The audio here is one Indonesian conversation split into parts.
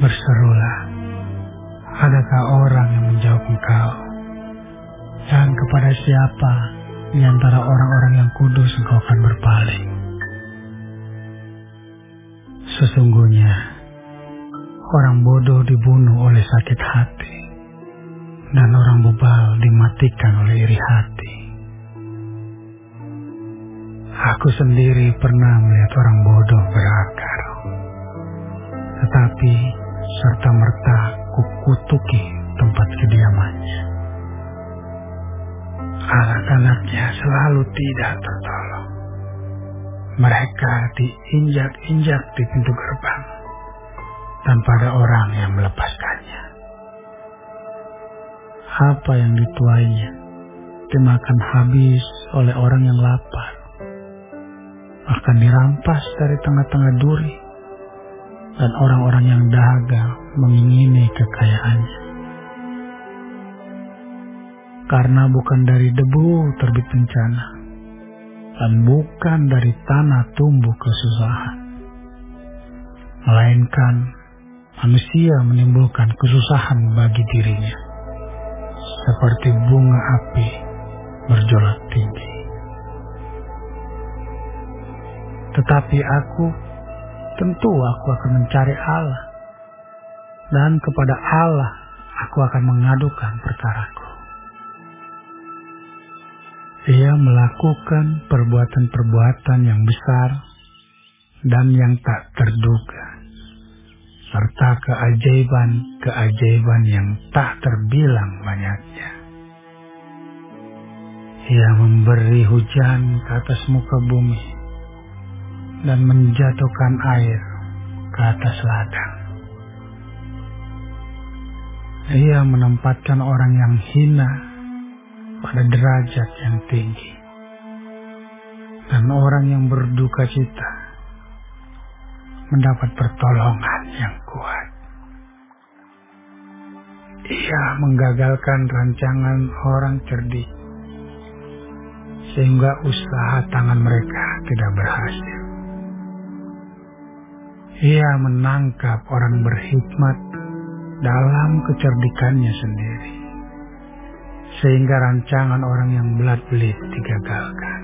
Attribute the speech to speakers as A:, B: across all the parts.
A: Berserulah, adakah orang yang menjawab engkau? Dan kepada siapa di antara orang-orang yang kudus engkau akan berpaling? Sesungguhnya, orang bodoh dibunuh oleh sakit hati, dan orang bebal dimatikan oleh iri hati. Aku sendiri pernah melihat orang bodoh berakar, tetapi serta-merta kukutuki tempat kediamannya. Anak-anaknya selalu tidak tertolong. Mereka diinjak-injak di pintu gerbang, tanpa ada orang yang melepaskannya. Apa yang dituainya dimakan habis oleh orang yang lapar, akan dirampas dari tengah-tengah duri, dan orang-orang yang dahaga mengingini kekayaannya. Karena bukan dari debu terbit bencana, dan bukan dari tanah tumbuh kesusahan, melainkan manusia menimbulkan kesusahan bagi dirinya, seperti bunga api berjolak tinggi. Tetapi tentu aku akan mencari Allah, dan kepada Allah aku akan mengadukan perkaraku. Ia melakukan perbuatan-perbuatan yang besar dan yang tak terduga, serta keajaiban-keajaiban yang tak terbilang banyaknya. Ia memberi hujan ke atas muka bumi dan menjatuhkan air ke atas ladang. Ia menempatkan orang yang hina pada derajat yang tinggi, dan orang yang berduka cita mendapat pertolongan yang kuat. Ia menggagalkan rancangan orang cerdik, sehingga usaha tangan mereka tidak berhasil. Ia menangkap orang berhikmat dalam kecerdikannya sendiri, sehingga rancangan orang yang belat-belit digagalkan.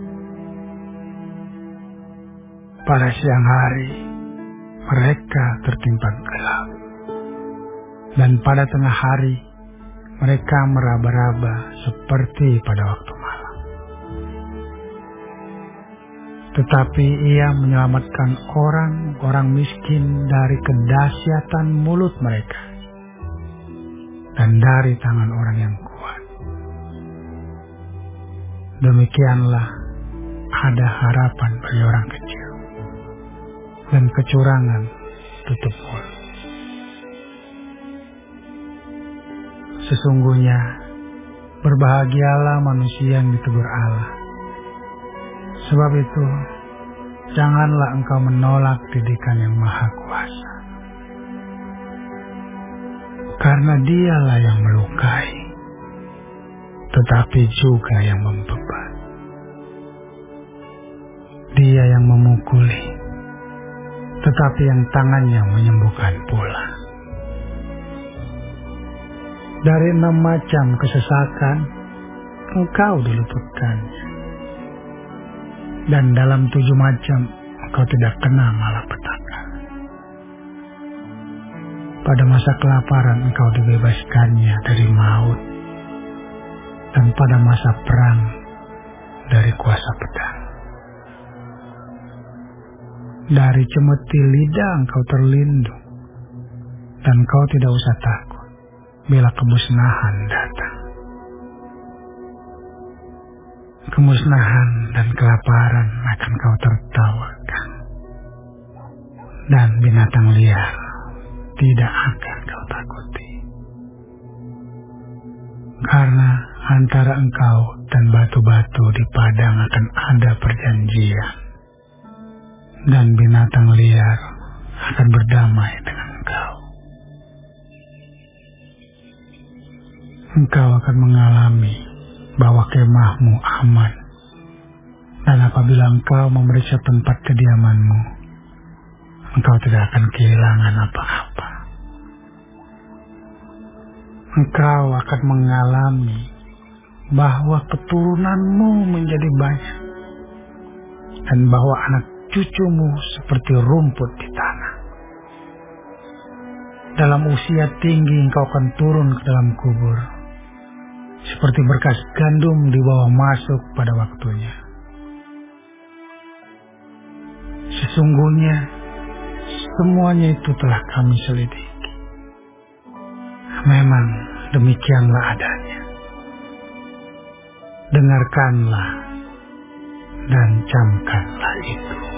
A: Pada siang hari, mereka tertimpa gelap, dan pada tengah hari, mereka meraba-raba seperti pada waktu malam. Tetapi ia menyelamatkan orang-orang miskin dari kedahsyatan mulut mereka, dan dari tangan orang yang kuat. Demikianlah ada harapan bagi orang kecil, dan kecurangan tutup mulut. Sesungguhnya berbahagialah manusia yang ditegur Allah. Sebab itu, janganlah engkau menolak didikan yang Maha Kuasa, karena Dialah yang melukai, tetapi juga yang membeban. Dia yang memukuli, tetapi yang tangannya menyembuhkan pula. Dari 6 macam kesesakan, engkau diluputkannya, dan dalam 7 macam engkau tidak kena malapetaka. Pada masa kelaparan engkau dibebaskannya dari maut, dan pada masa perang dari kuasa pedang. Dari cemeti lidah engkau terlindung, dan engkau tidak usah takut bila kemusnahan datang. Kemusnahan dan kelaparan akan kau tertawakan, dan binatang liar tidak akan kau takuti. Karena antara engkau dan batu-batu di padang akan ada perjanjian, dan binatang liar akan berdamai dengan engkau. Engkau akan mengalami bahwa kemahmu aman, dan apabila engkau memeriksa tempat kediamanmu, engkau tidak akan kehilangan apa-apa. engkau akan mengalami bahwa keturunanmu menjadi banyak dan bahwa anak cucumu seperti rumput di tanah. Dalam usia tinggi engkau akan turun ke dalam kubur, seperti berkas gandum dibawa masuk pada waktunya. Sesungguhnya semuanya itu telah kami selidiki. Memang demikianlah adanya. Dengarkanlah dan camkanlah itu.